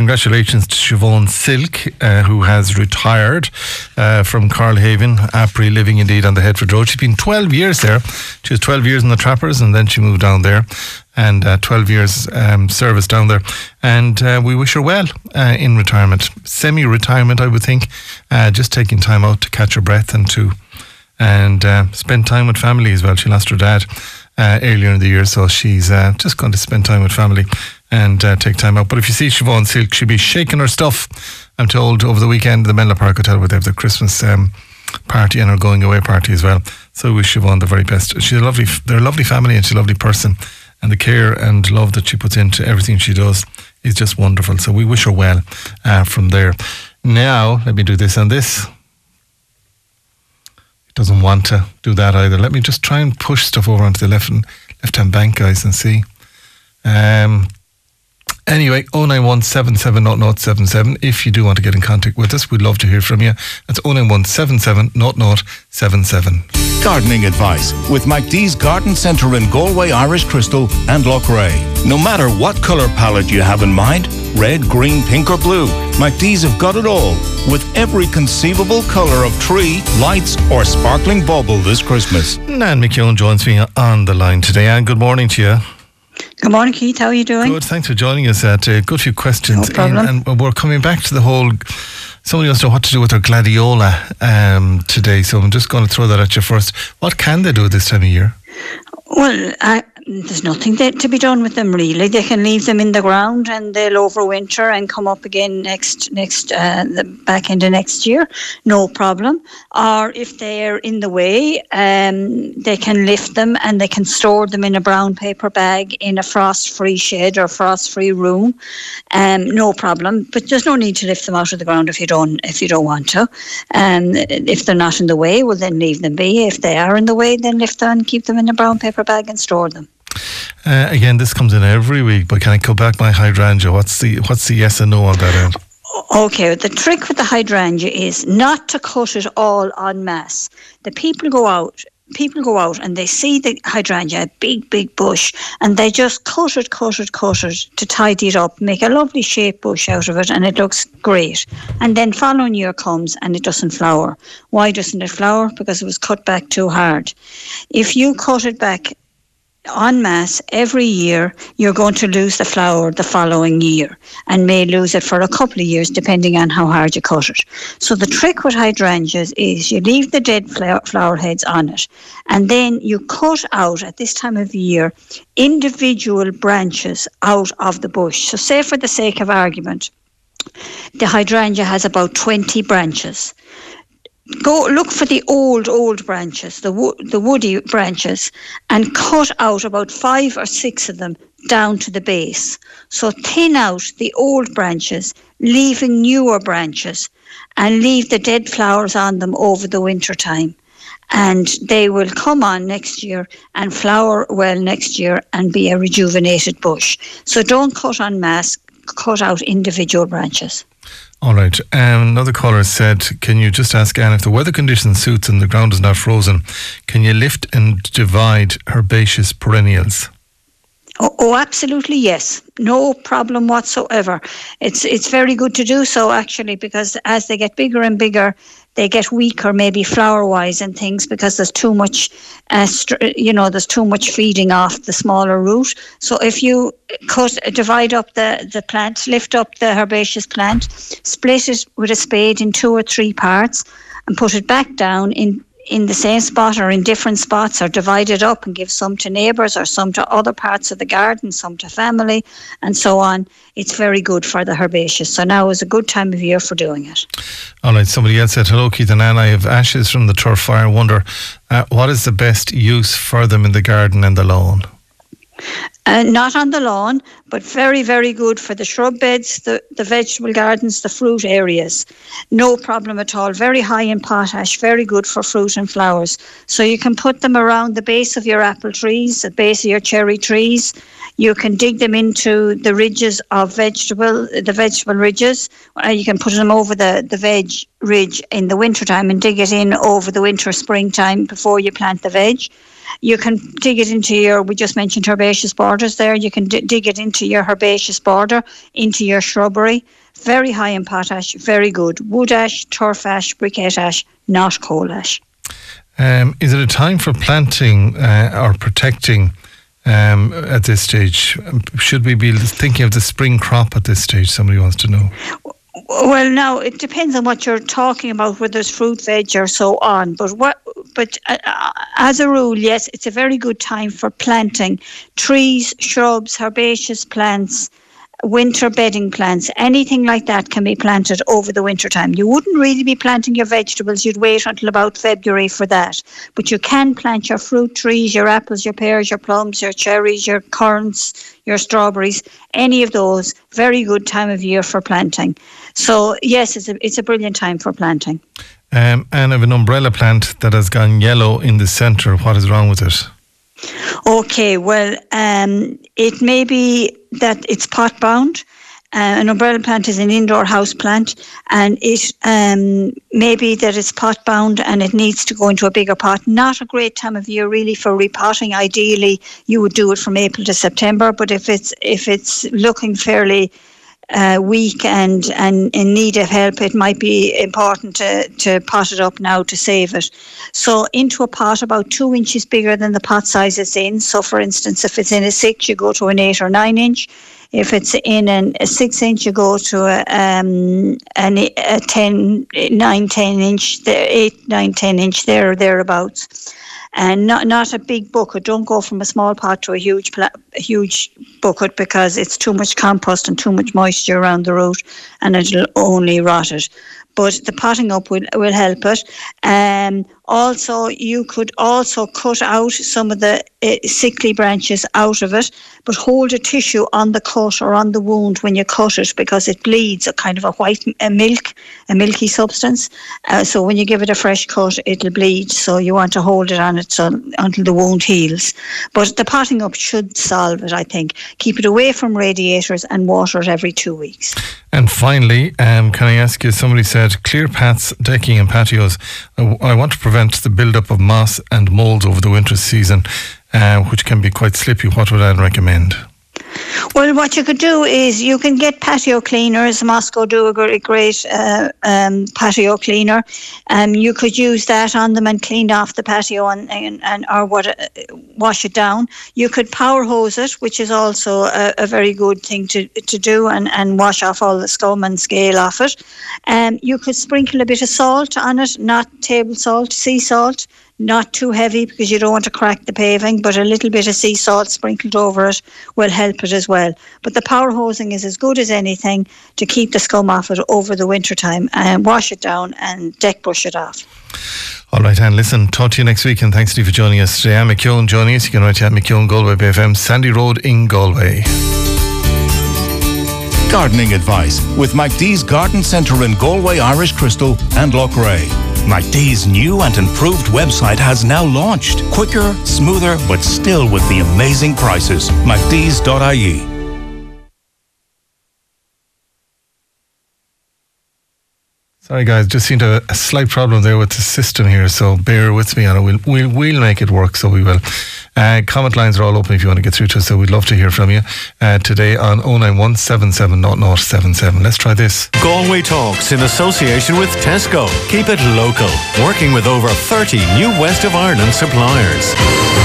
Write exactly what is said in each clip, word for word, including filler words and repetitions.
congratulations to Siobhan Silk, uh, who has retired uh, from Carlhaven, Apri, living indeed on the Headford Road. She's been twelve years there. She was twelve years in the Trappers, and then she moved down there, and uh, twelve years um, service down there. And uh, we wish her well uh, in retirement, semi-retirement, I would think, uh, just taking time out to catch her breath and to and uh, spend time with family as well. She lost her dad uh, earlier in the year, so she's uh, just going to spend time with family and uh, take time out. But if you see Siobhan Silk, she'll be shaking her stuff, I'm told, over the weekend, the Menlo Park Hotel, where they have the Christmas um, party and her going away party as well. So we wish Siobhan the very best. She's a lovely, they're a lovely family, and she's a lovely person, and the care and love that she puts into everything she does is just wonderful. So we wish her well uh, from there. Now, let me do this and this. It doesn't want to do that either. Let me just try and push stuff over onto the left and left-hand bank, guys, and see. Um... Anyway, oh nine one seven seven zero zero seven seven. If you do want to get in contact with us, we'd love to hear from you. That's oh nine one seven seven zero zero seven seven. Gardening advice with McDee's Garden Centre in Galway, Irish Crystal and Loughrea. No matter what colour palette you have in mind, red, green, pink or blue, McDee's have got it all, with every conceivable colour of tree, lights or sparkling bauble this Christmas. Nan McKeown joins me on the line today. And good morning to you. Good morning, Keith. How are you doing? Good, thanks for joining us. At a good few questions. No problem. In, and we're coming back to the whole, somebody wants to know what to do with their gladiola um, today, so I'm just going to throw that at you first. What can they do this time of year? Well, I, there's nothing that, to be done with them really. They can leave them in the ground and they'll overwinter and come up again next next uh, the back end of next year, no problem. Or if they're in the way, um, they can lift them and they can store them in a brown paper bag in a frost-free shed or frost-free room, um, no problem. But there's no need to lift them out of the ground if you don't if you don't want to. Um, if they're not in the way, well then leave them be. If they are in the way, then lift them and keep them in a brown paper bag and store them. Uh, again, this comes in every week, but can I cut back my hydrangea? What's the what's the yes and no on that end? Okay, the trick with the hydrangea is not to cut it all en masse. The people go out, people go out and they see the hydrangea, a big, big bush, and they just cut it, cut it, cut it to tidy it up, make a lovely shaped bush out of it, and it looks great. And then following year comes and it doesn't flower. Why doesn't it flower? Because it was cut back too hard. If you cut it back en masse every year, you're going to lose the flower the following year and may lose it for a couple of years depending on how hard you cut it. So the trick with hydrangeas is you leave the dead flower heads on it and then you cut out at this time of year individual branches out of the bush. So say for the sake of argument, the hydrangea has about twenty branches. Go look for the old, old branches, the wo- the woody branches, and cut out about five or six of them down to the base. So thin out the old branches, leaving newer branches, and leave the dead flowers on them over the winter time. And they will come on next year and flower well next year and be a rejuvenated bush. So don't cut en masse, cut out individual branches. All right. Um, another caller said, can you just ask Anne, if the weather condition suits and the ground is not frozen, can you lift and divide herbaceous perennials? Oh, oh, absolutely, yes. No problem whatsoever. It's it's very good to do so, actually, because as they get bigger and bigger, they get weaker, maybe flower-wise and things, because there's too much, uh, st- you know, there's too much feeding off the smaller root. So if you cut, divide up the, the plant, lift up the herbaceous plant, split it with a spade in two or three parts, and put it back down in in the same spot or in different spots, or divide it up and give some to neighbours or some to other parts of the garden, some to family and so on. It's very good for the herbaceous. So now is a good time of year for doing it. All right, somebody else said, hello Keith and Anne, I have ashes from the turf fire. Wonder uh, what is the best use for them in the garden and the lawn? Uh, not on the lawn, but very, very good for the shrub beds, the, the vegetable gardens, the fruit areas. No problem at all. Very high in potash, very good for fruit and flowers. So you can put them around the base of your apple trees, the base of your cherry trees. You can dig them into the ridges of vegetable, the vegetable ridges. Uh, you can put them over the, the veg ridge in the wintertime and dig it in over the winter, springtime before you plant the veg. You can dig it into your, we just mentioned herbaceous borders there, you can d- dig it into your herbaceous border, into your shrubbery. Very high in potash, very good. Wood ash, turf ash, briquette ash, not coal ash. Um, is it a time for planting uh, or protecting um, at this stage? Should we be thinking of the spring crop at this stage? Somebody wants to know. Well, now it depends on what you're talking about, whether it's fruit, veg, or so on. But what? But uh, as a rule, yes, it's a very good time for planting trees, shrubs, herbaceous plants, winter bedding plants. Anything like that can be planted over the winter time. You wouldn't really be planting your vegetables. You'd wait until about February for that. But you can plant your fruit trees, your apples, your pears, your plums, your cherries, your currants, your strawberries, any of those. Very good time of year for planting. So yes, it's a, it's a brilliant time for planting. Um, and I have an umbrella plant that has gone yellow in the centre. What is wrong with it? Okay, well, um, it may be that it's pot bound. Uh, an umbrella plant is an indoor house plant, and it um, may be that it's pot bound and it needs to go into a bigger pot. Not a great time of year really for repotting. Ideally, you would do it from April to September, but if it's if it's looking fairly Uh, weak and, and in need of help, it might be important to, to pot it up now to save it. So into a pot about two inches bigger than the pot size it's in. So for instance, if it's in a six, you go to an eight or nine inch. If it's in an, a six inch, you go to a, um, an, a ten, nine, ten inch, eight, nine, ten inch, there or thereabouts. And not not a big bucket. Don't go from a small pot to a huge pla- a huge bucket, because it's too much compost and too much moisture around the root, and it'll only rot it. But the potting up will will help it. Um, also, you could also cut out some of the uh, sickly branches out of it, but hold a tissue on the cut or on the wound when you cut it, because it bleeds a kind of a white a milk, a milky substance. Uh, so when you give it a fresh cut, it'll bleed. So you want to hold it on it so, until the wound heals. But the potting up should solve it, I think. Keep it away from radiators and water it every two weeks. And finally, um, can I ask you, somebody said, clear paths, decking and patios. I, I want to prevent the build-up of moss and mould over the winter season, uh, which can be quite slippy. What would I recommend? Well, what you could do is you can get patio cleaners. Moscow do a great, great uh, um, patio cleaner. Um, you could use that on them and clean off the patio and, and, and or what, uh, wash it down. You could power hose it, which is also a, a very good thing to to do, and, and wash off all the scum and scale off it. Um, you could sprinkle a bit of salt on it, not table salt, sea salt. Not too heavy, because you don't want to crack the paving, but a little bit of sea salt sprinkled over it will help it as well. But the power hosing is as good as anything to keep the scum off it over the winter time, and wash it down and deck brush it off. All right, Anne, listen, talk to you next week, and thanks Steve for joining us today. Anne McKeown joining us. You can write to Anne McKeown, Galway B F M, Sandy Road in Galway. Gardening advice with MacD's Garden Centre in Galway, Irish Crystal and Loughrea. MacD's new and improved website has now launched. Quicker, smoother, but still with the amazing prices. macds dot I E. Sorry guys, just seemed to have a slight problem there with the system here, so bear with me on it. We'll, we'll, we'll make it work, so we will. Uh, comment lines are all open if you want to get through to us, so we'd love to hear from you uh, today on oh nine one, seven seven zero zero seven seven. Let's try this. Galway Talks in association with Tesco. Keep it local. Working with over thirty new West of Ireland suppliers.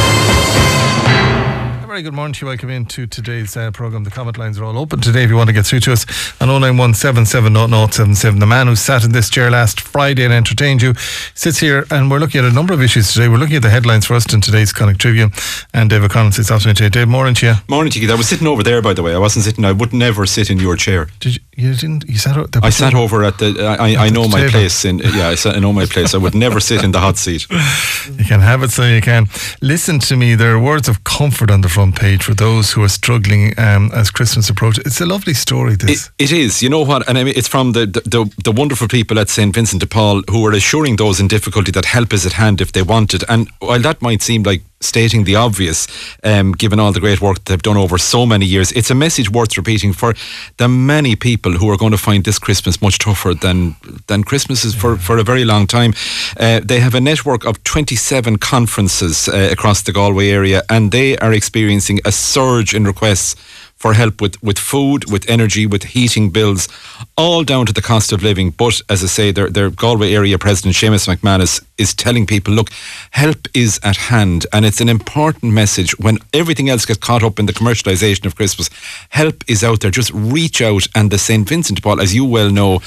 Very good morning to you. Welcome into today's uh, programme. The comment lines are all open today if you want to get through to us on oh nine one, seven seven zero zero seven seven. The man who sat in this chair last Friday and entertained you sits here, and we're looking at a number of issues today. We're looking at the headlines first in today's Connacht Tribune, and David Collins sits after me today. Dave, morning to you. Morning to you. I was sitting over there, by the way. I wasn't sitting, I would never sit in your chair. Did you? You didn't? You sat over there? I sat over at the, I, I know my place. In Yeah, I, sat, I know my place. I would never sit in the hot seat. You can have it so you can. Listen to me, there are words of comfort on the front page for those who are struggling um, as Christmas approaches. It's a lovely story, this. It, it is. You know what? And I mean, it's from the, the, the wonderful people at Saint Vincent de Paul who are assuring those in difficulty that help is at hand if they want it. And while that might seem like stating the obvious, um, given all the great work they've done over so many years. It's a message worth repeating for the many people who are going to find this Christmas much tougher than than Christmas is for, for a very long time. Uh, they have a network of twenty-seven conferences uh, across the Galway area, and they are experiencing a surge in requests for help with, with food, with energy, with heating bills, all down to the cost of living. But as I say, their, their Galway area president, Seamus McManus, is telling people, look, help is at hand. And it's an important message when everything else gets caught up in the commercialisation of Christmas. Help is out there. Just reach out. And the Saint Vincent de Paul, as you well know,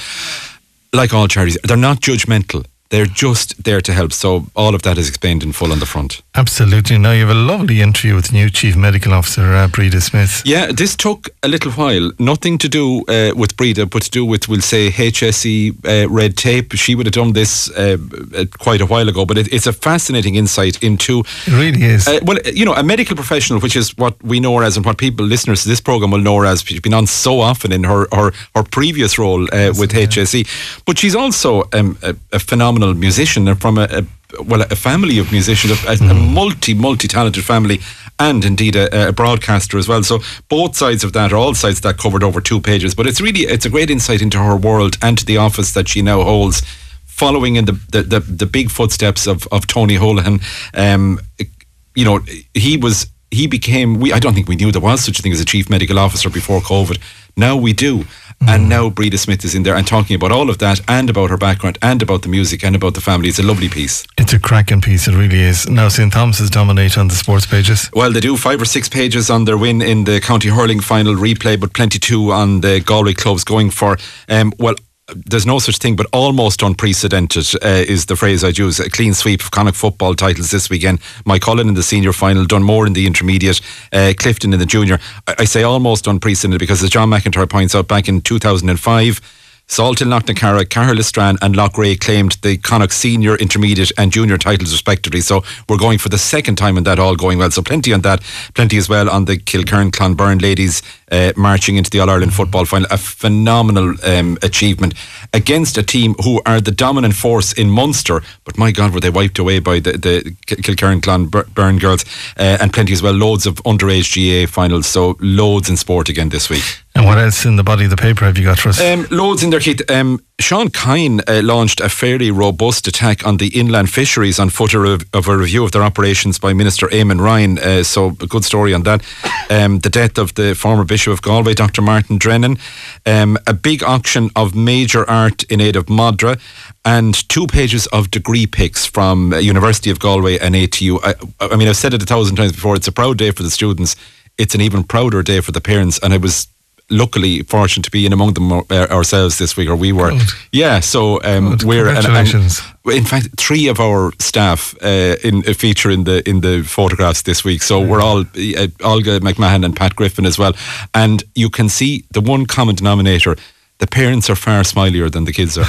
like all charities, they're not judgmental. They're just there to help. So all of that is explained in full on the front. Absolutely. Now, you have a lovely interview with the new Chief Medical Officer, uh, Breda Smith. Yeah, this took a little while. Nothing to do uh, with Breda, but to do with, we'll say, H S E uh, red tape. She would have done this uh, quite a while ago, but it, it's a fascinating insight into... It really is. Uh, well, you know, a medical professional, which is what we know her as and what people, listeners to this programme will know her as. She's been on so often in her, her, her previous role uh, with H S E. But she's also um, a, a phenomenal musician and from a, a well a family of musicians, a, mm. a multi multi talented family, and indeed a, a broadcaster as well. So both sides of that, or all sides of that, covered over two pages. But it's really it's a great insight into her world and to the office that she now holds, following in the the, the, the big footsteps of, of Tony Holohan. Um, you know, he was he became we I don't think we knew there was such a thing as a chief medical officer before COVID. Now we do. And now Breda Smith is in there and talking about all of that and about her background and about the music and about the family. It's a lovely piece. It's a cracking piece, it really is. Now, Saint Thomas's dominate on the sports pages. Well, they do five or six pages on their win in the county hurling final replay, but plenty too on the Galway clubs going for, um, well, there's no such thing, but almost unprecedented uh, is the phrase I'd use. A clean sweep of Connacht football titles this weekend. Mycullen in the senior final, Dunmore in the intermediate, uh, Clifton in the junior. I, I say almost unprecedented because, as John McIntyre points out, back in two thousand five, Salthill, Knocknacarra, Carlisle-Strand and Loughrea claimed the Connacht senior, intermediate and junior titles respectively. So we're going for the second time and that all going well. So plenty on that, plenty as well on the Kilkerran-Clonberne ladies uh, marching into the All-Ireland football final. A phenomenal um, achievement against a team who are the dominant force in Munster. But my God, were they wiped away by the, the Kilkerran-Clonberne girls. Uh, and plenty as well, loads of underage G A A finals. So loads in sport again this week. And what else in the body of the paper have you got for us? Um, loads in there, Keith. Um, Sean Kine uh, launched a fairly robust attack on the inland fisheries on footer of, of a review of their operations by Minister Eamon Ryan. Uh, so a good story on that. Um, the death of the former Bishop of Galway, Doctor Martin Drennan. Um, a big auction of major art in aid of Modra. And two pages of degree picks from University of Galway and A T U. I, I mean, I've said it a thousand times before. It's a proud day for the students. It's an even prouder day for the parents. And I was luckily fortunate to be in among them uh, ourselves this week, or we were. Good. Yeah, so um, Good. we're Congratulations. And, and in fact, three of our staff uh, in uh, feature in the in the photographs this week. So we're all uh, Olga McMahon and Pat Griffin as well, and you can see the one common denominator. The parents are far smilier than the kids are.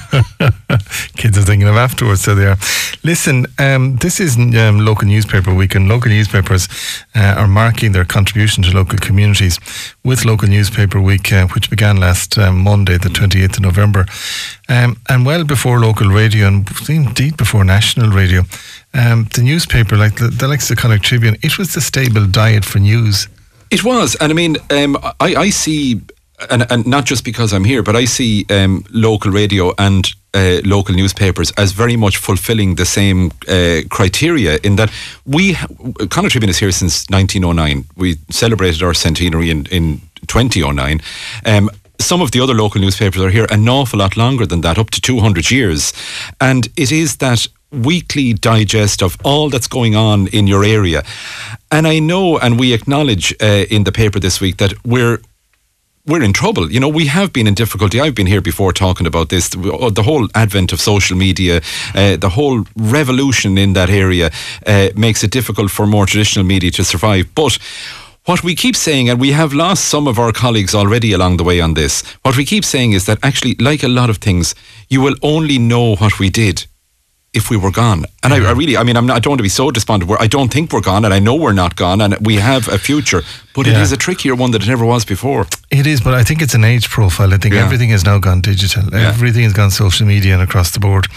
Kids are thinking of afterwards, so they are. Listen, um, this is um, local newspaper week, and local newspapers uh, are marking their contribution to local communities with local newspaper week, uh, which began last um, Monday, the twenty-eighth of November, um, and well before local radio, and indeed before national radio. Um, the newspaper, like the, the likes of the Connacht Tribune, it was the stable diet for news. It was, and I mean, um, I, I see. And, and not just because I'm here, but I see um, local radio and uh, local newspapers as very much fulfilling the same uh, criteria in that we, Connacht Tribune is here since nineteen oh nine. We celebrated our centenary in, in twenty oh nine. Um, some of the other local newspapers are here an awful lot longer than that, up to two hundred years. And it is that weekly digest of all that's going on in your area. And I know, and we acknowledge uh, in the paper this week that we're We're in trouble. You know, we have been in difficulty. I've been here before talking about this. The whole advent of social media, uh, the whole revolution in that area uh, makes it difficult for more traditional media to survive. But what we keep saying, and we have lost some of our colleagues already along the way on this, what we keep saying is that actually, like a lot of things, you will only know what we did if we were gone. And I, I really, I mean, I'm not, I don't want to be so despondent. We're, I don't think we're gone, and I know we're not gone, and we have a future. But yeah. It is a trickier one than it ever was before. It is, but I think it's an age profile. I think yeah. everything has now gone digital. Yeah. Everything has gone social media and across the board.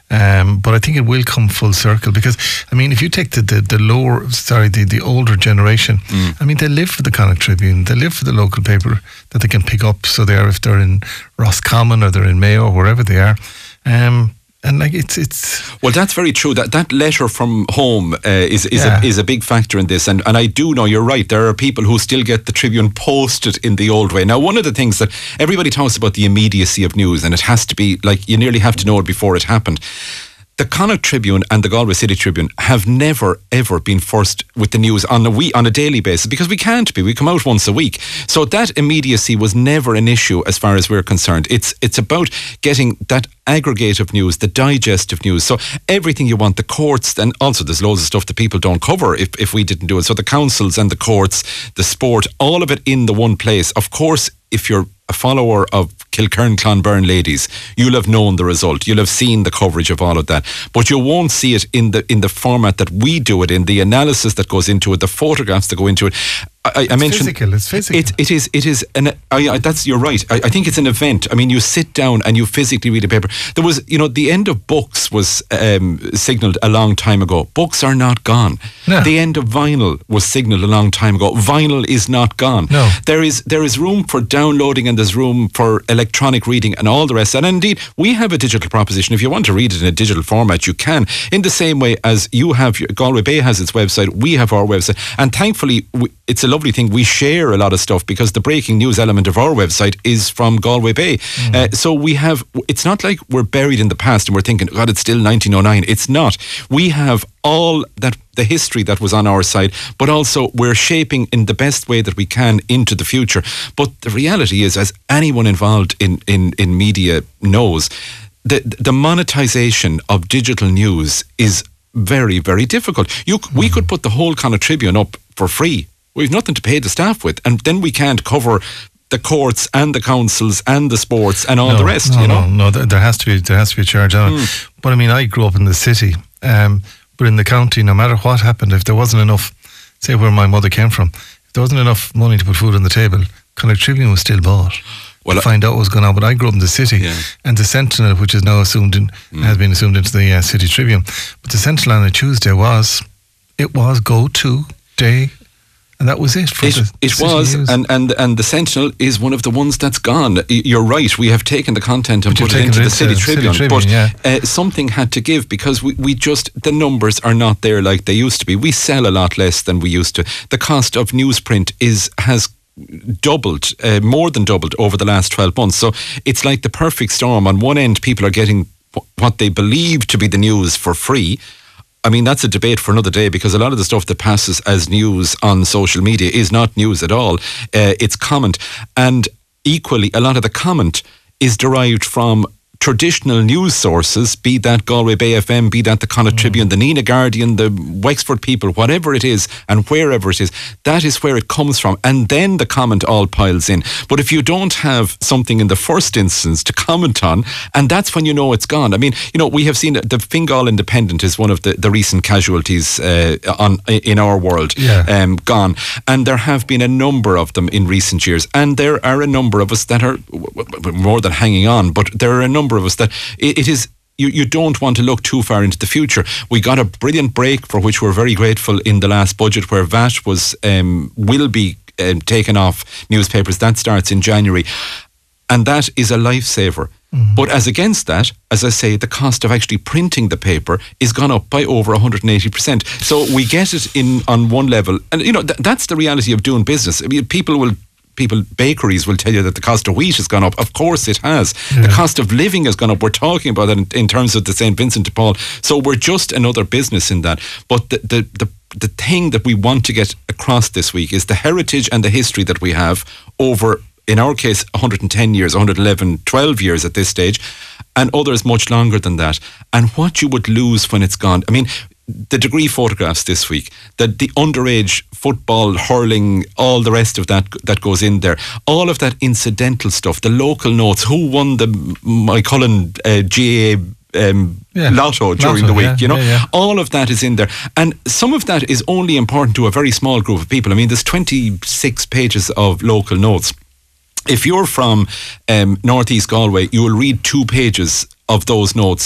Um, but I think it will come full circle because, I mean, if you take the, the, the lower, sorry, the, the older generation, mm. I mean, they live for the Connacht Tribune, they live for the local paper that they can pick up. So they are, if they're in Roscommon or they're in Mayo or wherever they are. Um, And like it's it's well, that's very true. That that letter from home uh, is is yeah. a, is a big factor in this. And and I do know you're right. There are people who still get the Tribune posted in the old way. Now, one of the things that everybody talks about the immediacy of news, and it has to be like you nearly have to know it before it happened. The Connacht Tribune and the Galway City Tribune have never, ever been first with the news on a we on a daily basis because we can't be. We come out once a week. So that immediacy was never an issue as far as we're concerned. It's it's about getting that aggregative news, the digestive news. So everything you want, the courts, and also there's loads of stuff that people don't cover if, if we didn't do it. So the councils and the courts, the sport, all of it in the one place. Of course, if you're a follower of Kilkern Clonberne ladies, you'll have known the result. You'll have seen the coverage of all of that. But you won't see it in the in the format that we do it in, the analysis that goes into it, the photographs that go into it. I, I it's mentioned physical. It's physical. It, it is. It is. An, I, I, that's. You're right. I, I think it's an event. I mean, you sit down and you physically read a paper. There was, you know, the end of books was um, signalled a long time ago. Books are not gone. No. The end of vinyl was signalled a long time ago. Vinyl is not gone. No. There is there is room for downloading and there's room for electronic reading and all the rest. And indeed, we have a digital proposition. If you want to read it in a digital format, you can. In the same way as you have, your, Galway Bay has its website, we have our website. And thankfully, we, it's a lovely thing. We share a lot of stuff because the breaking news element of our website is from Galway Bay. Mm. Uh, so we have, it's not like we're buried in the past and we're thinking, God, it's still nineteen oh nine. It's not. We have all that, the history that was on our side, but also we're shaping in the best way that we can into the future. But the reality is, as anyone involved in, in, in media knows, the, the monetization of digital news is very, very difficult. You, mm. We could put the whole Connacht Tribune up for free. We've nothing to pay the staff with, and then we can't cover the courts and the councils and the sports and all no, the rest. No, you know, no, no. There has to be there has to be a charge on it. Mm. But I mean, I grew up in the city, um, but in the county, no matter what happened, if there wasn't enough, say where my mother came from, if there wasn't enough money to put food on the table, Connacht Tribune was still bought. Well, to find out what was going on. But I grew up in the city, yeah. and the Sentinel, which is now assumed in, mm. has been assumed into the uh, City Tribune. But the Sentinel on a Tuesday was, it was go-to day. And that was it. For it the, it the was, news. and, and and the Sentinel is one of the ones that's gone. You're right. We have taken the content and but put it into it the City Tribune, City Tribune, but yeah. uh, something had to give because we, we just the numbers are not there like they used to be. We sell a lot less than we used to. The cost of newsprint is has doubled, uh, more than doubled over the last twelve months. So it's like the perfect storm. On one end, people are getting what they believe to be the news for free. I mean, that's a debate for another day because a lot of the stuff that passes as news on social media is not news at all. Uh, it's comment. And equally, a lot of the comment is derived from traditional news sources, be that Galway Bay F M, be that the Connacht mm. Tribune, the Nina Guardian, the Wexford People, whatever it is and wherever it is, that is where it comes from. And then the comment all piles in. But if you don't have something in the first instance to comment on, and that's when you know it's gone. I mean, you know, we have seen the Fingal Independent is one of the, the recent casualties uh, on in our world, yeah. um, gone. And there have been a number of them in recent years. And there are a number of us that are more than hanging on, but there are a number of us that it, it is you, you don't want to look too far into the future. We got a brilliant break for which we're very grateful in the last budget where V A T was um, will be um, taken off newspapers. That starts in January and that is a lifesaver. Mm-hmm. But as against that, as I say, the cost of actually printing the paper is gone up by over one hundred eighty percent. So we get it in on one level and you know th- that's the reality of doing business. I mean, people will People, bakeries will tell you that the cost of wheat has gone up. Of course it has. Yeah. The cost of living has gone up. We're talking about that in, in terms of the Saint Vincent de Paul. So we're just another business in that. But the, the, the, the thing that we want to get across this week is the heritage and the history that we have over, in our case, one hundred ten years, one hundred eleven, twelve years at this stage, and others much longer than that. And what you would lose when it's gone. I mean, the degree photographs this week, the, the underage football, hurling, all the rest of that that goes in there, all of that incidental stuff, the local notes, who won the Mulcullen uh, G A A um, yeah. lotto during lotto, the week, yeah, you know, yeah, yeah. all of that is in there. And some of that is only important to a very small group of people. I mean, there's twenty-six pages of local notes. If you're from um, North East Galway, you will read two pages of those notes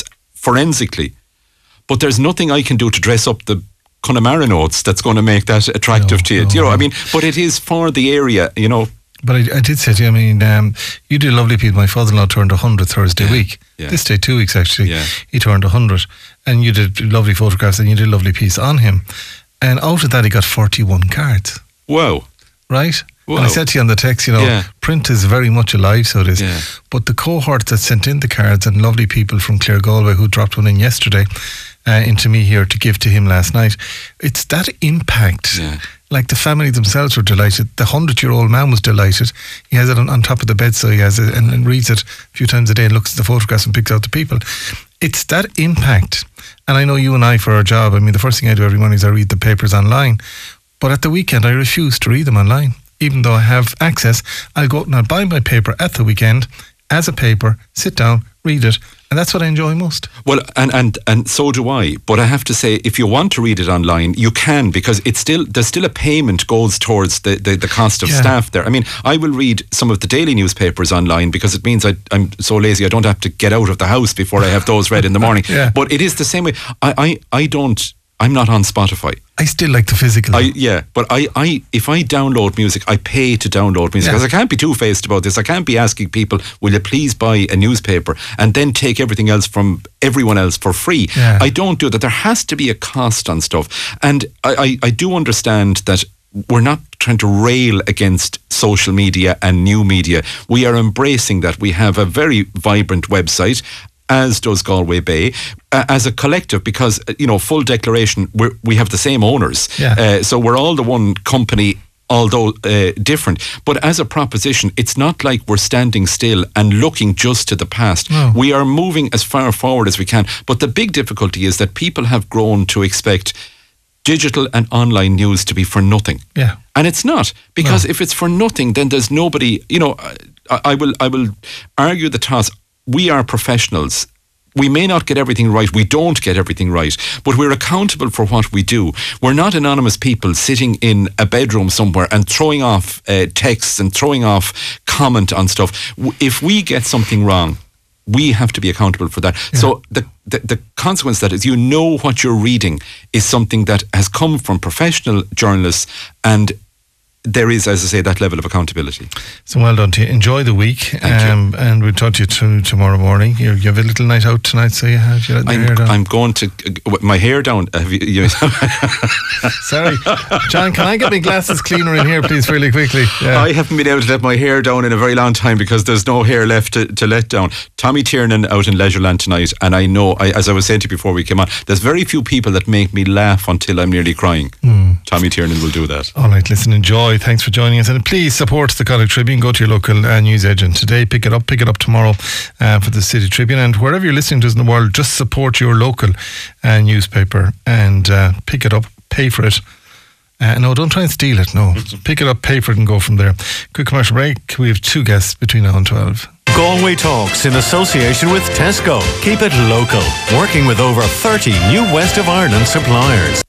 forensically. But there's nothing I can do to dress up the Connemara notes that's going to make that attractive No, to you. no, Do you know, no. I mean, but it is for the area, you know. But I, I did say to you, I mean, um, you do lovely people. My father-in-law turned one hundred Thursday Yeah, week. yeah. This day, two weeks actually. Yeah. He turned one hundred. And you did lovely photographs and you did a lovely piece on him. And out of that, he got forty-one cards. Wow. Right? Wow. And I said to you on the text, you know, Yeah. print is very much alive, so it is. Yeah. But the cohort that sent in the cards and lovely people from Clare Galway who dropped one in yesterday uh, into me here to give to him last night, it's that impact. Yeah. Like the family themselves were delighted. The hundred-year-old man was delighted. He has it on, on top of the bed, so he has it and, and reads it a few times a day and looks at the photographs and picks out the people. It's that impact. And I know you and I, for our job, I mean, the first thing I do every morning is I read the papers online. But at the weekend, I refuse to read them online. Even though I have access, I'll go out and I'll buy my paper at the weekend as a paper, sit down, read it. And that's what I enjoy most. Well, and, and, and so do I. But I have to say, if you want to read it online, you can, because it's still there's still a payment goes towards the, the, the cost of Yeah. staff there. I mean, I will read some of the daily newspapers online because it means I, I'm so lazy I don't have to get out of the house before I have those read in the morning. Yeah. But it is the same way. I, I, I don't... I'm not on Spotify. I still like the physical. I yeah, but I, I if I download music, I pay to download music Yeah. because I can't be two-faced about this. I can't be asking people, will you please buy a newspaper and then take everything else from everyone else for free. Yeah. I don't do that. There has to be a cost on stuff. And I, I, I do understand that we're not trying to rail against social media and new media. We are embracing that. We have a very vibrant website, as does Galway Bay, uh, as a collective, because, uh, you know, full declaration, we're, we have the same owners. Yeah. Uh, so we're all the one company, although uh, different. But as a proposition, it's not like we're standing still and looking just to the past. No. We are moving as far forward as we can. But the big difficulty is that people have grown to expect digital and online news to be for nothing. Yeah. And it's not, because No. if it's for nothing, then there's nobody, you know, I, I will I will argue the toss. We are professionals. We may not get everything right. We don't get everything right, but we're accountable for what we do. We're not anonymous people sitting in a bedroom somewhere and throwing off uh, texts and throwing off comment on stuff. W- If we get something wrong, we have to be accountable for that. So the, the the consequence of that is, you know, what you're reading is something that has come from professional journalists, and there is, as I say, that level of accountability. So well done to you. Enjoy the week. Thank you. um, And we'll talk to you to, tomorrow morning. You, you have a little night out tonight, so you have you let your hair I'm, down. I'm going to uh, my hair down. Have you, you Sorry. John, can I get my glasses cleaner in here, please, really quickly? Yeah. I haven't been able to let my hair down in a very long time because there's no hair left to, to let down. Tommy Tiernan out in Leisureland tonight, and I know, I, as I was saying to you before we came on, there's very few people that make me laugh until I'm nearly crying. Mm. Tommy Tiernan will do that. All right, listen, enjoy. Thanks for joining us. And please support the Connacht Tribune. Go to your local uh, news agent today. Pick it up. Pick it up tomorrow uh, for the City Tribune. And wherever you're listening to us in the world, just support your local uh, newspaper and uh, pick it up. Pay for it. Uh, no, don't try and steal it. No. Pick it up, pay for it, and go from there. Quick commercial break. We have two guests between now and twelve. Galway Talks in association with Tesco. Keep it local. Working with over thirty new West of Ireland suppliers.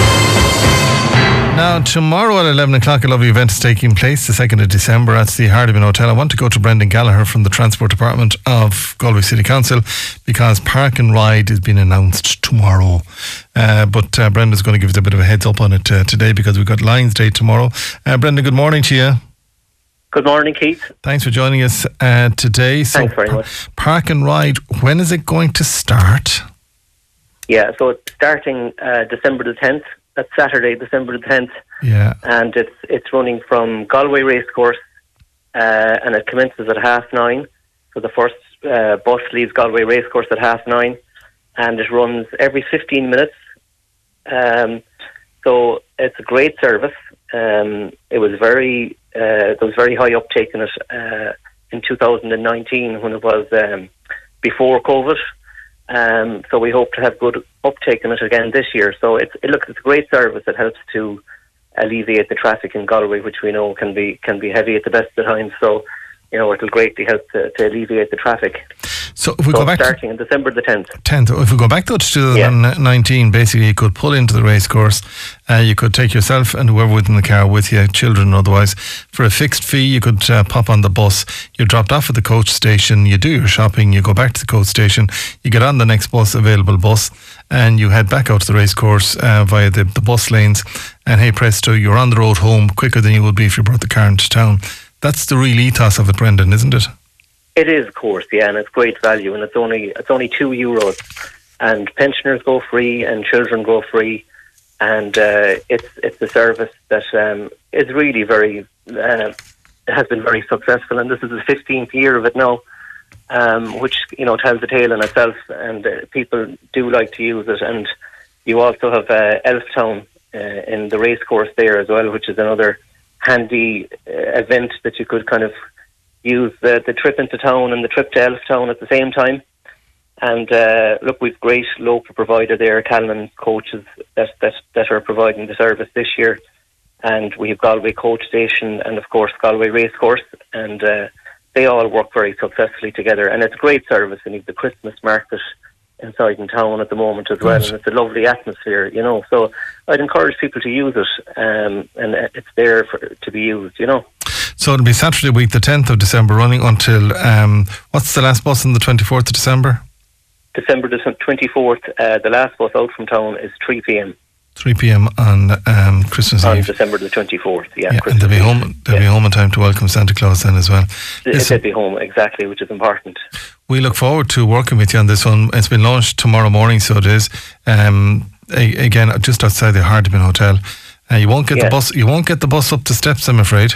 Now, tomorrow at eleven o'clock, a lovely event is taking place, the second of December, at the Hardiman Hotel. I want to go to Brendan Gallagher from the Transport Department of Galway City Council, because Park and Ride is being announced tomorrow. Uh, but uh, Brendan's going to give us a bit of a heads up on it uh, today, because we've got Lions Day tomorrow. Uh, Brendan, good morning to you. Good morning, Keith. Thanks for joining us uh, today. So Thanks very Par- much. Park and Ride, when is it going to start? Yeah, so it's starting uh, December the tenth. That's Saturday, December the tenth. Yeah. And it's it's running from Galway Racecourse, uh, and it commences at half nine. So the first uh, bus leaves Galway Racecourse at half nine, and it runs every fifteen minutes. Um, so it's a great service. Um, it was very uh, there was very high uptake in it uh, in two thousand nineteen, when it was um, before COVID. Um, so we hope to have good uptake in it again this year. So it's it looks it's a great service. It helps to alleviate the traffic in Galway, which we know can be can be heavy at the best of times. So you know, it'll greatly help to, to alleviate the traffic. So if we so go back starting on December the tenth. tenth, if we go back to twenty nineteen, yeah. basically you could pull into the race course, uh, you could take yourself and whoever within the car with you, children otherwise, for a fixed fee. You could uh, pop on the bus, you're dropped off at the coach station, you do your shopping, you go back to the coach station, you get on the next bus, available bus, and you head back out to the race course uh, via the, the bus lanes, and hey presto, you're on the road home quicker than you would be if you brought the car into town. That's the real ethos of it, Brendan, isn't it? It is, of course, yeah, and it's great value, and it's only it's only two euros, and pensioners go free, and children go free, and uh, it's it's a service that um, is really very uh, has been very successful, and this is the fifteenth year of it now, um, which you know tells the tale in itself, and uh, people do like to use it, and you also have uh, Elftown uh, in the race course there as well, which is another handy uh, event that you could kind of use the, the trip into town and the trip to Elftown at the same time. And uh, look, we've great local provider there, Calman coaches that, that that are providing the service this year. And we have Galway Coach Station and of course Galway Racecourse, and uh, they all work very successfully together. And it's a great service, and you've the Christmas market inside in town at the moment as well, and it's a lovely atmosphere, you know. So I'd encourage people to use it, um, and it's there for, to be used, you know. So it'll be Saturday week, the tenth of December, running until, um, what's the last bus on the twenty-fourth of December? December the twenty-fourth, uh, the last bus out from town is three p.m. three p.m. on um, Christmas on Eve. On December the twenty-fourth, yeah. yeah and they'll be home, they'll yeah. be home in time to welcome Santa Claus then as well. Listen, they'll be home, exactly, which is important. We look forward to working with you on this one. It's been launched tomorrow morning, so it is. Um, a, again, just outside the Hardibin Hotel. Uh, you won't get yeah. the bus. You won't get the bus up the steps, I'm afraid.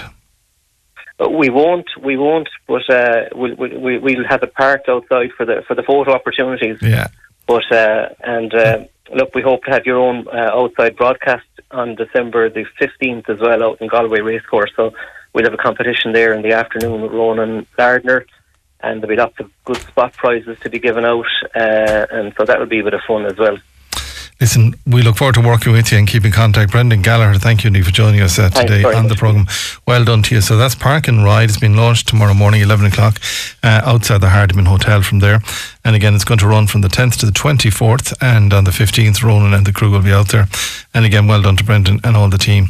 We won't, we won't, but uh, we'll, we'll we'll have it parked outside for the for the photo opportunities. Yeah. But uh, and uh, look, we hope to have your own uh, outside broadcast on December the fifteenth as well out in Galway Racecourse. So we'll have a competition there in the afternoon with Ronan Lardner, and there'll be lots of good spot prizes to be given out, uh, and so that will be a bit of fun as well. Listen, we look forward to working with you and keeping contact. Brendan Gallagher, thank you indeed for joining us uh, today on the programme. Well done to you. So that's Park and Ride. It's been launched tomorrow morning, eleven o'clock, uh, outside the Hardibin Hotel from there. And again, it's going to run from the tenth to the twenty-fourth, and on the fifteenth, Ronan and the crew will be out there. And again, well done to Brendan and all the team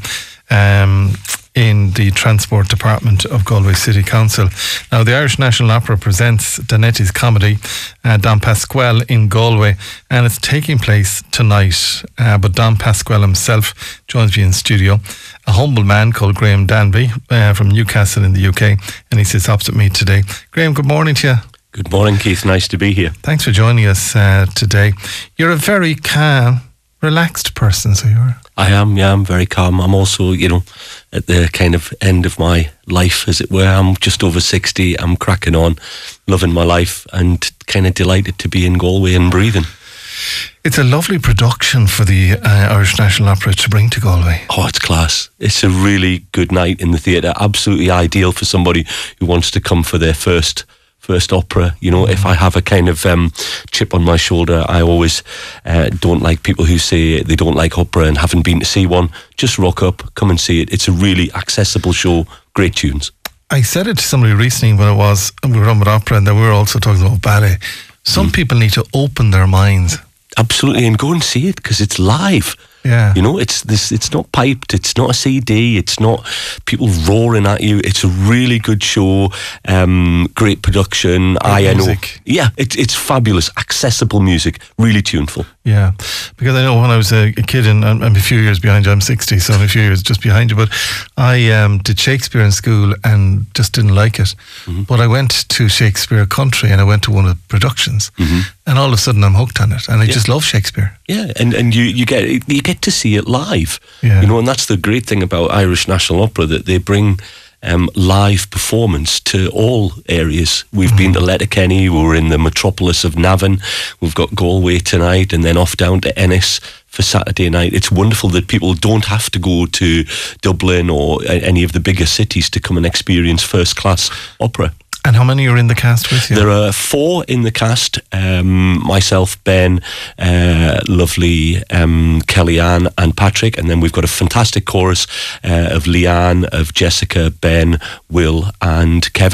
um, in the Transport Department of Galway City Council. Now, the Irish National Opera presents Donetti's comedy, uh, Don Pasquale in Galway, and it's taking place tonight. Uh, but Don Pasquale himself joins me in studio, a humble man called Graham Danby uh, from Newcastle in the U K, and he sits opposite me today. Graham, good morning to you. Good morning, Keith. Nice to be here. Thanks for joining us uh, today. You're a very calm, relaxed person, so you are. I am, yeah, I'm very calm. I'm also, you know, at the kind of end of my life, as it were. I'm just over sixty. I'm cracking on, loving my life, and kind of delighted to be in Galway and breathing. It's a lovely production for the uh, Irish National Opera to bring to Galway. Oh, it's class. It's a really good night in the theatre. Absolutely ideal for somebody who wants to come for their first first opera. You know, mm. if I have a kind of um, chip on my shoulder, I always uh, don't like people who say they don't like opera and haven't been to see one. Just rock up, come and see it. It's a really accessible show, great tunes. I said it to somebody recently when it was, we were on with opera, and then we were also talking about ballet. Some mm. people need to open their minds. Absolutely, and go and see it, because it's live. Yeah. You know, it's this. It's not piped. It's not a C D. It's not people roaring at you. It's a really good show. Um, great production. Great I know. Yeah, it's it's fabulous. Accessible music. Really tuneful. Yeah, because I know when I was a, a kid, and I'm, I'm a few years behind you. I'm sixty, so I'm a few years just behind you. But I um, did Shakespeare in school and just didn't like it. Mm-hmm. But I went to Shakespeare Country, and I went to one of the productions, mm-hmm. and all of a sudden I'm hooked on it, and I yeah. just love Shakespeare. Yeah, and and you you get you get to see it live. Yeah. You know, and that's the great thing about Irish National Opera, that they bring um, live performance to all areas. We've mm-hmm. been to Letterkenny, we were in the metropolis of Navan, we've got Galway tonight, and then off down to Ennis for Saturday night. It's wonderful that people don't have to go to Dublin or any of the bigger cities to come and experience first class opera. And how many are in the cast with you? There are four in the cast. Um, myself, Ben, uh, lovely um, Kellyanne and Patrick. And then we've got a fantastic chorus uh, of Leanne, of Jessica, Ben, Will and Kevin.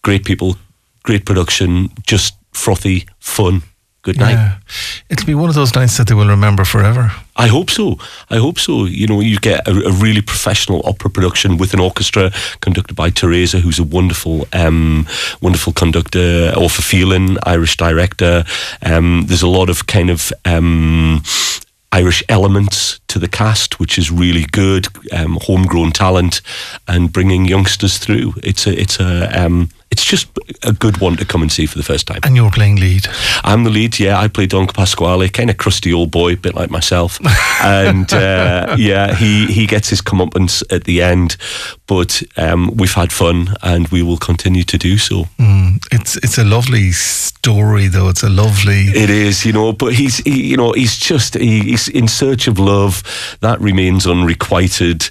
great people, great production, just frothy, fun. Good night. Yeah. It'll be one of those nights that they will remember forever. I hope so. I hope so. You know, you get a, a really professional opera production with an orchestra conducted by Teresa, who's a wonderful, um, wonderful conductor. Orpha Phelan, Irish director. Um, there's a lot of kind of um, Irish elements to the cast, which is really good. Um, homegrown talent and bringing youngsters through. It's a, it's a, um, it's just a good one to come and see for the first time. And you're playing lead. I'm the lead, yeah. I play Don Pasquale, kind of crusty old boy, a bit like myself. And uh, yeah, he, he gets his comeuppance at the end. But um, we've had fun and we will continue to do so. Mm, it's it's a lovely story, though. It's a lovely... It is, you know, but he's, he, you know, he's just, he, he's in search of love. That remains unrequited.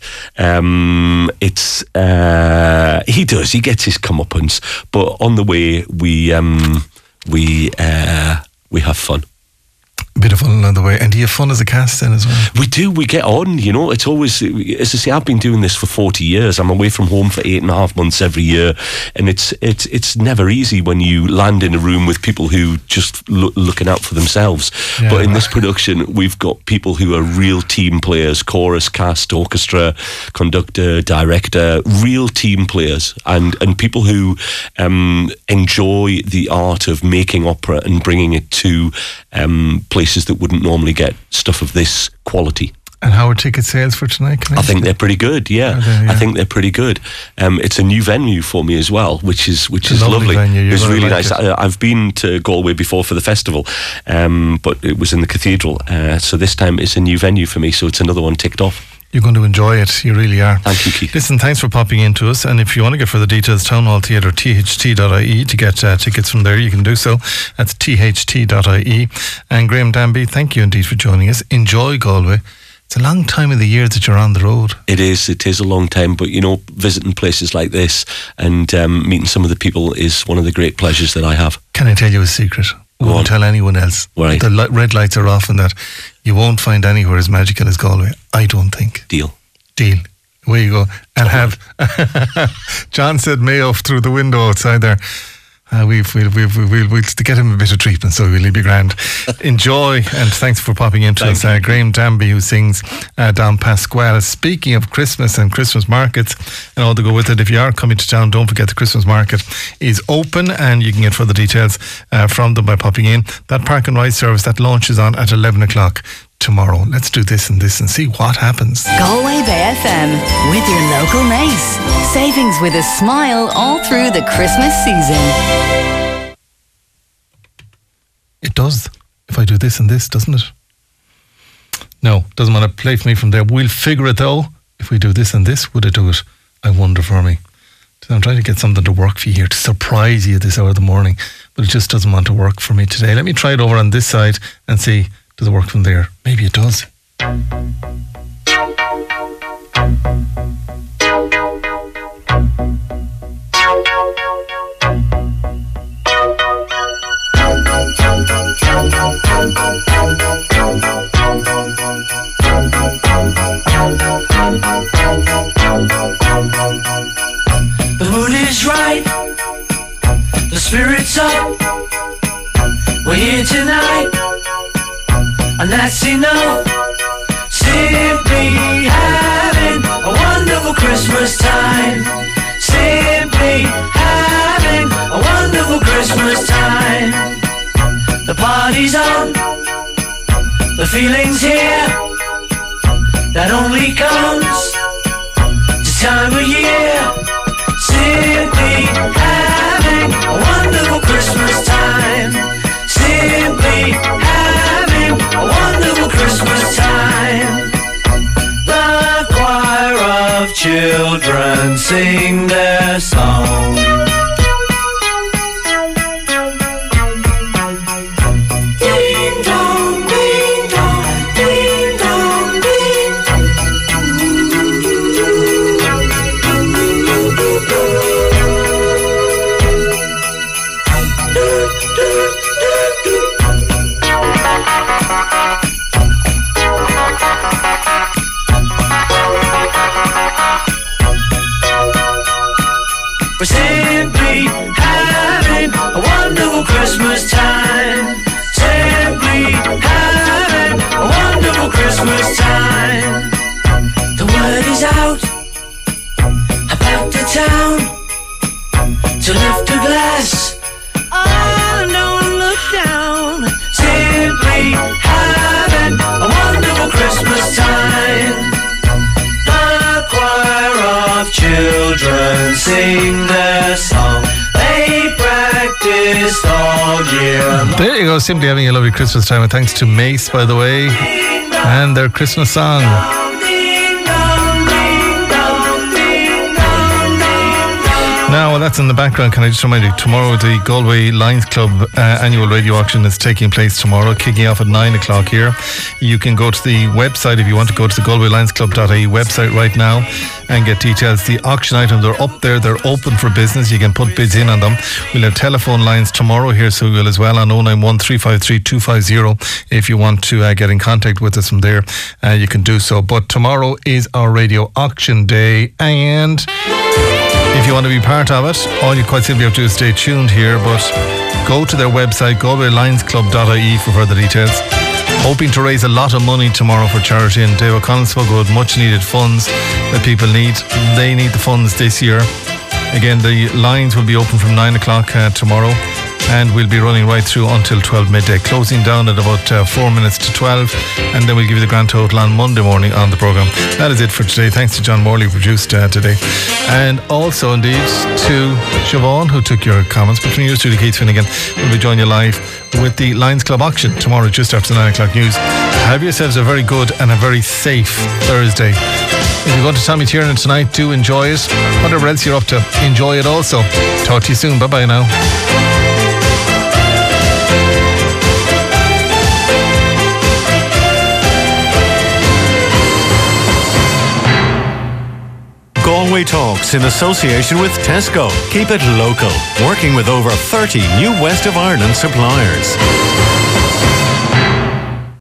Um, it's, uh, he does, he gets his comeuppance. But on the way, we um, we uh, we have fun. A bit of fun along the way. And do you have fun as a cast then as well? We do, we get on, you know. It's always, as I say, I've been doing this for forty years. I'm away from home for eight and a half months every year. And it's it's it's never easy when you land in a room with people who just look, looking out for themselves. Yeah. But in this production, we've got people who are real team players, chorus, cast, orchestra, conductor, director, real team players, and, and people who um, enjoy the art of making opera and bringing it to um, places that wouldn't normally get stuff of this quality. And how are ticket sales for tonight? Can I, I think they're pretty good. Yeah. They, yeah, I think they're pretty good. Um, it's a new venue for me as well, which is which it's is a lovely. lovely. Venue. It's really like nice. it. I, I've been to Galway before for the festival, um, but it was in the cathedral. Uh, so this time it's a new venue for me. So it's another one ticked off. You're going to enjoy it. You really are. Thank you, Keith. Listen, thanks for popping into us. And if you want to get further details, Town Hall Theatre, T H T dot I E, to get uh, tickets from there, you can do so. That's T H T dot I E. And Graham Danby, thank you indeed for joining us. Enjoy Galway. It's a long time of the year that you're on the road. It is. It is a long time. But, you know, visiting places like this and um, meeting some of the people is one of the great pleasures that I have. Can I tell you a secret? I won't tell anyone else. Right. The li- red lights are off and that you won't find anywhere as magical as Galway. I don't think. Deal. Deal. Away you go. And have John said Mayo through the window outside there. Uh, we've, we'll, we've, we'll, we'll get him a bit of treatment, so we'll be grand. Enjoy, and thanks for popping into Thank us. Uh, Graham Danby, who sings uh, Don Pasquale. Speaking of Christmas and Christmas markets and all to go with it, if you are coming to town, don't forget the Christmas market is open, and you can get further details uh, from them by popping in. That park and ride service, that launches on at eleven o'clock tomorrow. Let's do this and this and see what happens. Galway Bay F M with your local Mace. Savings with a smile all through the Christmas season. It does. If I do this and this, doesn't it? No, doesn't want to play for me from there. We'll figure it though. If we do this and this, would it do it? I wonder for me. So I'm trying to get something to work for you here, to surprise you at this hour of the morning, but it just doesn't want to work for me today. Let me try it over on this side and see, does it work from there? Maybe it does. The mood is right, the spirit's up. We're here tonight, and that's enough. Simply having a wonderful Christmas time. Simply having a wonderful Christmas time. The party's on, the feeling's here. That only comes this time of year. Simply having a wonderful Christmas time. Simply having a wonderful Christmas time. The choir of children sing their song. Ding dong, ding dong, ding dong, ding. sing their song they practiced all year long. There you go, simply having a lovely Christmas time. And thanks to Mace, by the way, and their Christmas song. Now, while that's in the background, can I just remind you, tomorrow the Galway Lions Club uh, annual radio auction is taking place tomorrow, kicking off at nine o'clock here. You can go to the website if you want to go to the galway lions club dot I E website right now and get details. The auction items are up there, they're open for business, you can put bids in on them. We'll have telephone lines tomorrow here, so we will as well, on oh nine one, three five three, two five zero. If you want to uh, get in contact with us from there, uh, you can do so. But tomorrow is our radio auction day, and if you want to be part of it, all you quite simply have to do is stay tuned here, but go to their website, galway lions club dot I E, for further details. Hoping to raise a lot of money tomorrow for charity, and Dave O'Connell spoke about much needed funds that people need. They need the funds this year. Again, the lines will be open from nine o'clock uh, tomorrow, and we'll be running right through until twelve midday, closing down at about uh, four minutes to twelve, and then we'll give you the grand total on Monday morning on the programme. That is it for today. Thanks to John Morley, who produced uh, today, and also indeed to Siobhan, who took your comments. Between you two, Keith Finnegan will be joining you live with the Lions Club auction tomorrow just after the nine o'clock news. Have yourselves a very good and a very safe Thursday. If you're going to Tommy Tiernan tonight, do enjoy it. Whatever else you're up to, enjoy it also. Talk to you soon. Bye-bye now. Galway Talks in association with Tesco. Keep it local. Working with over thirty new West of Ireland suppliers.